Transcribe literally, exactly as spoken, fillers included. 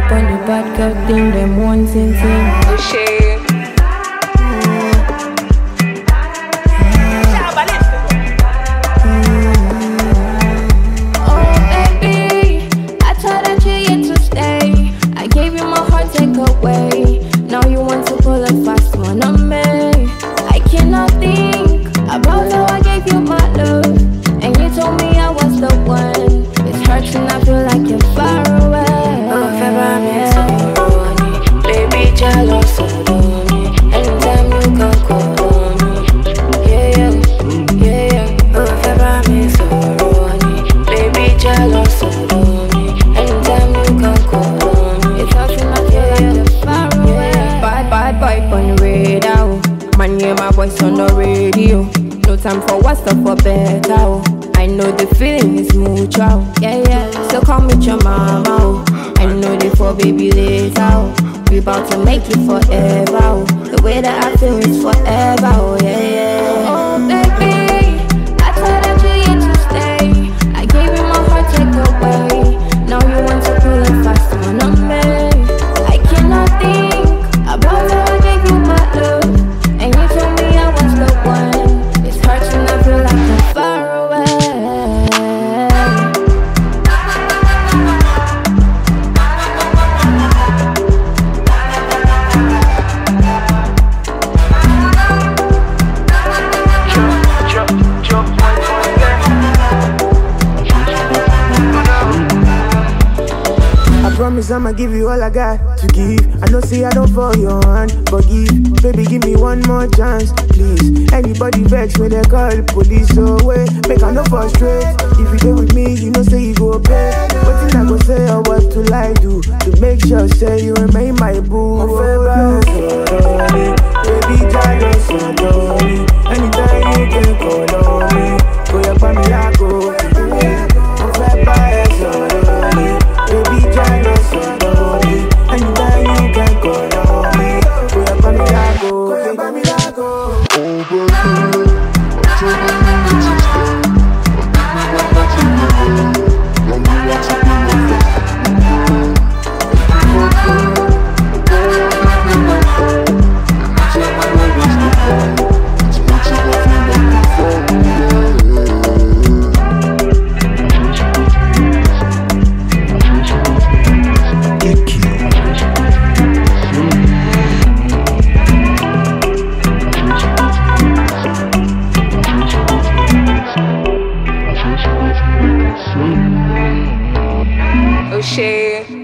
up on the bad girl thing, them one thing thing. Oh shit. Oh baby, I thought that you yet to stay. I gave you my heart, take away. Now you want to pull a fast one on me. I cannot think about how I gave you my love, and you told me I was the one. It's hurting, I feel like you're far away. Oh, February, so baby, jealous of me. Anytime you can call me, yeah, yeah, yeah, yeah. Oh, February, so baby, jealous of me. Anytime you can call me, It's hurting, I feel like you're far away. Bad, bad boy on the radar. Man, hear my voice on the radio. No time for what's up for better. Oh. I know the feeling is mutual. Yeah, yeah. So come with your mama. Oh. I know they for baby later. Oh. We about to make it forever. Oh. The way that I feel is forever. Oh, yeah, yeah. Oh, baby, I thought that you yet to stay. I gave you my heart, take away. Now you want to pull a fast one on me. I cannot think about how I gave you my love, and you told me I was the one. It's hurting, I feel like I'm far away. I promise I'ma give you all I got to give. I know say I don't fall your hand, but give, baby, give me one more chance, please. Anybody vex when they call the police away, make I no frustrate. If you stay with me, you know say you go pay. What thing I go say or what to lie do to make sure say you remain my boo. Oh, baby, jealous of me. Anytime you can call on me, go up on me, I go. I'm fat by us, baby, jealous of me. Anytime you can call on me, go up on me, I go. Go up on me, I go. Oh baby, I'm telling you to stay. I'm giving you what you want to be my friend. oh shit.